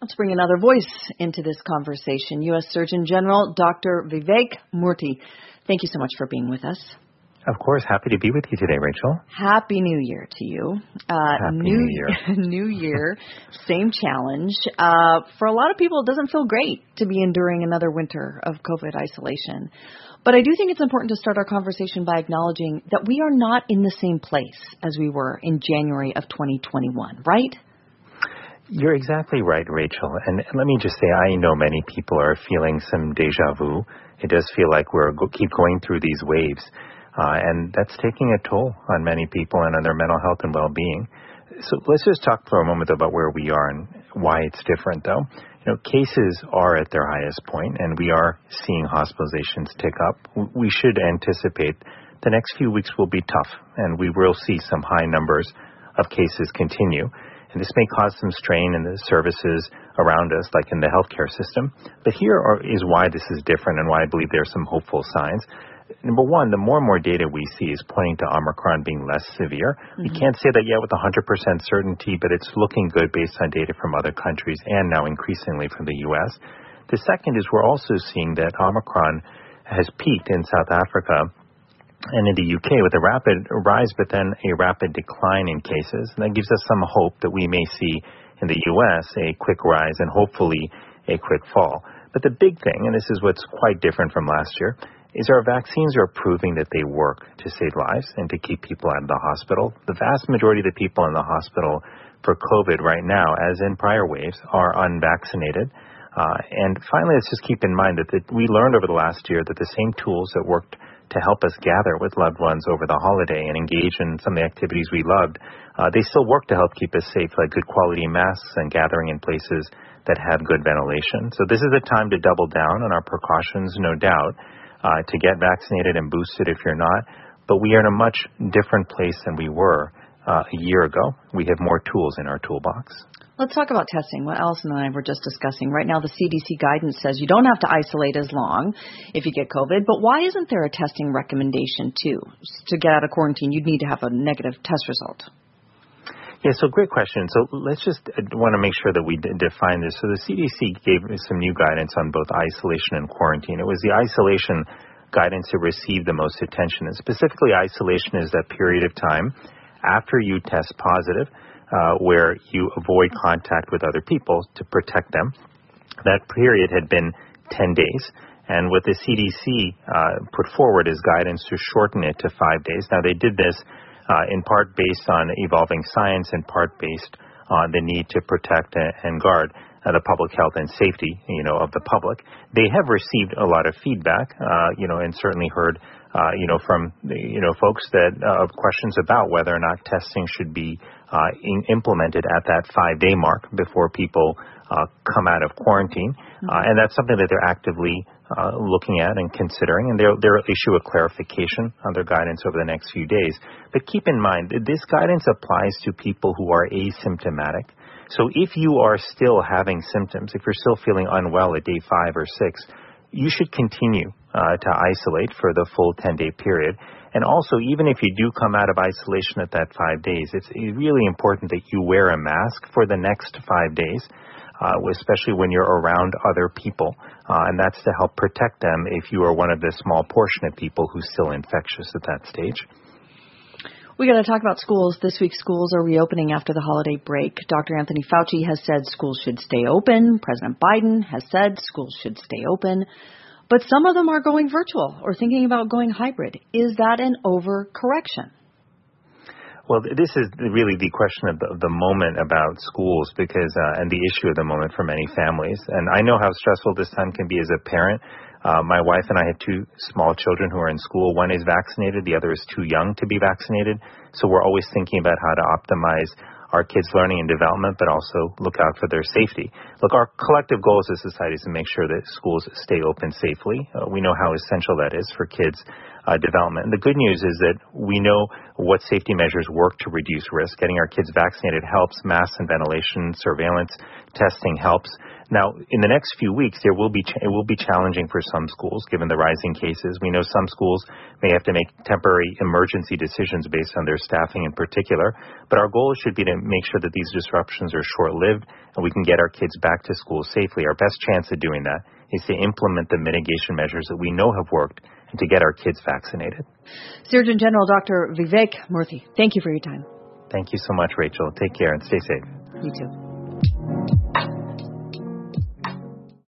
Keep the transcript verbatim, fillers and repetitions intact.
Let's bring another voice into this conversation. U S Surgeon General Doctor Vivek Murthy. Thank you so much for being with us. Of course. Happy to be with you today, Rachel. Happy New Year to you. Uh, Happy New, New Year. New Year, same challenge. Uh, for a lot of people, it doesn't feel great to be enduring another winter of COVID isolation. But I do think it's important to start our conversation by acknowledging that we are not in the same place as we were in January of twenty twenty-one, right? You're exactly right, Rachel. And let me just say, I know many people are feeling some deja vu. It does feel like we're go- keep going through these waves. Uh, and that's taking a toll on many people and on their mental health and well-being. So let's just talk for a moment about where we are and why it's different, though. You know, cases are at their highest point, and we are seeing hospitalizations tick up. We should anticipate the next few weeks will be tough, and we will see some high numbers of cases continue. And this may cause some strain in the services around us, like in the healthcare system. But here are, is why this is different and why I believe there are some hopeful signs. Number one, the more and more data we see is pointing to Omicron being less severe. Mm-hmm. We can't say that yet with one hundred percent certainty, but it's looking good based on data from other countries and now increasingly from the U S. The second is we're also seeing that Omicron has peaked in South Africa and in the U K with a rapid rise, but then a rapid decline in cases. And that gives us some hope that we may see in the U S a quick rise and hopefully a quick fall. But the big thing, and this is what's quite different from last year, is our vaccines are proving that they work to save lives and to keep people out of the hospital. The vast majority of the people in the hospital for COVID right now, as in prior waves, are unvaccinated. Uh, and finally, let's just keep in mind that the, we learned over the last year that the same tools that worked to help us gather with loved ones over the holiday and engage in some of the activities we loved, uh, they still work to help keep us safe, like good quality masks and gathering in places that have good ventilation. So this is the time to double down on our precautions, no doubt, uh, to get vaccinated and boosted if you're not. But we are in a much different place than we were uh, a year ago. We have more tools in our toolbox. Let's talk about testing. What Allison and I were just discussing. Right now, the C D C guidance says you don't have to isolate as long if you get COVID. But why isn't there a testing recommendation, too? To get out of quarantine, you'd need to have a negative test result. Yeah, so great question. So let's just uh, want to make sure that we d- define this. So the C D C gave some new guidance on both isolation and quarantine. It was the isolation guidance that received the most attention. And specifically, isolation is that period of time after you test positive, Uh, where you avoid contact with other people to protect them. That period had been ten days. And what the C D C uh, put forward is guidance to shorten it to five days. Now, they did this uh, in part based on evolving science, in part based on the need to protect and guard uh, the public health and safety, you know, of the public. They have received a lot of feedback, uh, you know, and certainly heard Uh, you know, from, the, you know, folks that, uh, questions about whether or not testing should be, uh, in, implemented at that five-day mark before people, uh, come out of quarantine. Mm-hmm. Uh, and that's something that they're actively, uh, looking at and considering, and they'll, they'll issue a clarification on their guidance over the next few days. But keep in mind, this guidance applies to people who are asymptomatic. So if you are still having symptoms, if you're still feeling unwell at day five or six, you should continue uh, to isolate for the full ten-day period. And also, even if you do come out of isolation at that five days, it's really important that you wear a mask for the next five days, uh, especially when you're around other people. Uh, and that's to help protect them if you are one of the small portion of people who's still infectious at that stage. We got to talk about schools. This week, schools are reopening after the holiday break. Doctor Anthony Fauci has said schools should stay open. President Biden has said schools should stay open. But some of them are going virtual or thinking about going hybrid. Is that an overcorrection? Well, this is really the question of the, of the moment about schools because uh, and the issue of the moment for many families. And I know how stressful this time can be as a parent. Uh, my wife and I have two small children who are in school. One is vaccinated. The other is too young to be vaccinated. So we're always thinking about how to optimize our kids' learning and development, but also look out for their safety. Look, our collective goal as a society is to make sure that schools stay open safely. Uh, we know how essential that is for kids' uh, development. And the good news is that we know what safety measures work to reduce risk. Getting our kids vaccinated helps. Masks and ventilation, surveillance, testing helps. Now, in the next few weeks, there will be ch- it will be challenging for some schools, given the rising cases. We know some schools may have to make temporary emergency decisions based on their staffing in particular, but our goal should be to make sure that these disruptions are short-lived and we can get our kids back to school safely. Our best chance of doing that is to implement the mitigation measures that we know have worked and to get our kids vaccinated. Surgeon General Doctor Vivek Murthy, thank you for your time. Thank you so much, Rachel. Take care and stay safe. You too.